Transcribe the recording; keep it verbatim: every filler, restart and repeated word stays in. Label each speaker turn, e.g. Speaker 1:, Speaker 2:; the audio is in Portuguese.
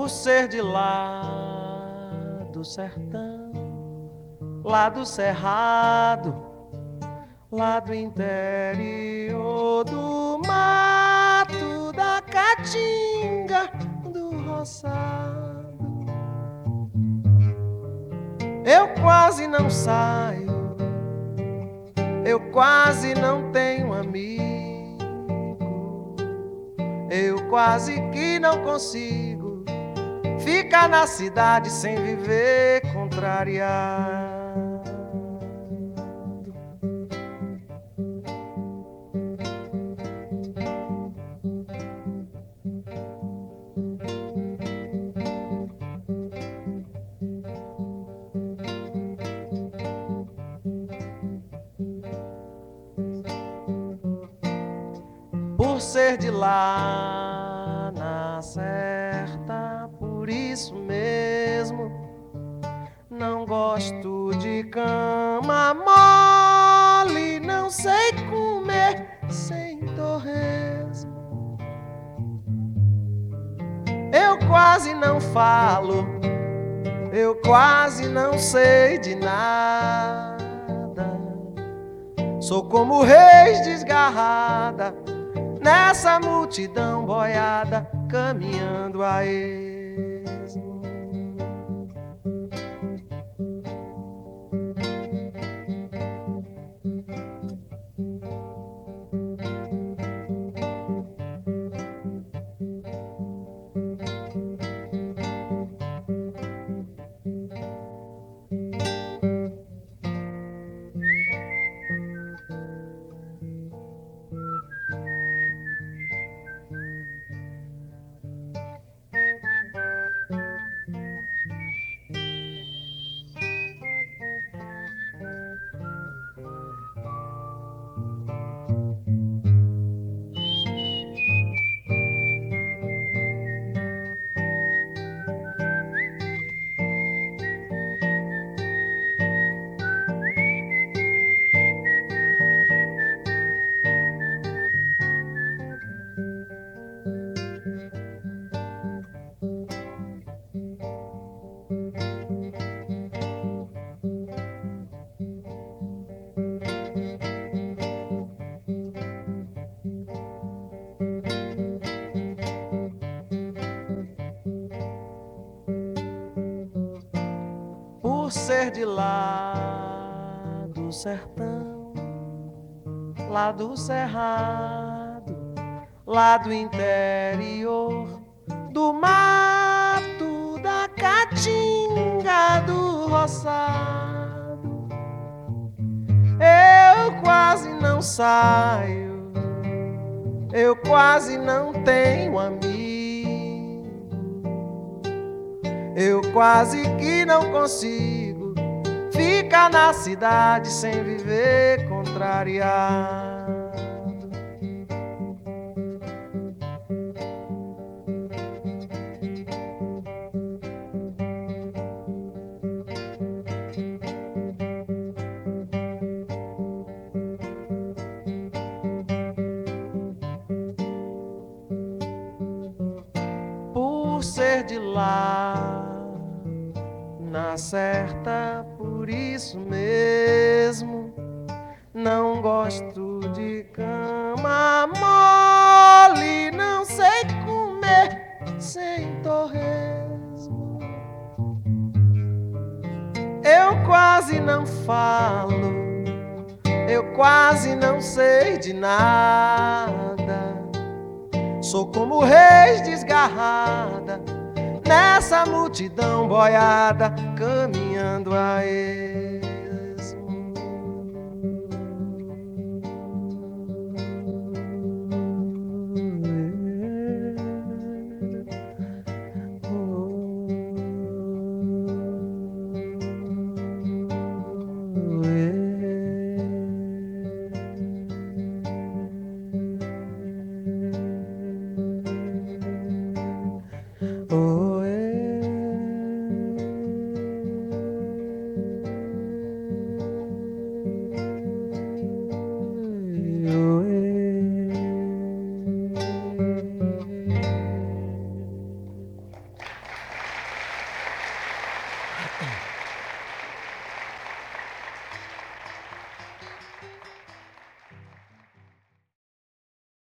Speaker 1: Por ser de lá do sertão, lá do cerrado, lá do interior do mato, da caatinga, do roçado, eu quase não saio, eu quase não tenho amigo, eu quase que não consigo ficar na cidade sem viver contrariado. Por ser de lá na certa, por isso mesmo não gosto de cama mole, não sei comer sem torresmo. Eu quase não falo, eu quase não sei de nada. Sou como reis desgarrada nessa multidão boiada, caminhando a esmo. Por ser de lá do sertão, lá do cerrado, lá do interior do mato, da caatinga, do roçado, eu quase não saio, eu quase não tenho amigo, eu quase que não consigo ficar na cidade sem viver contrariado. Por ser de lá na certa, por isso mesmo não gosto de cama mole, não sei comer sem torresmo. Eu quase não falo, eu quase não sei de nada. Sou como reis desgarrada nessa multidão boiada, caminhando a esmo. Oh,
Speaker 2: É.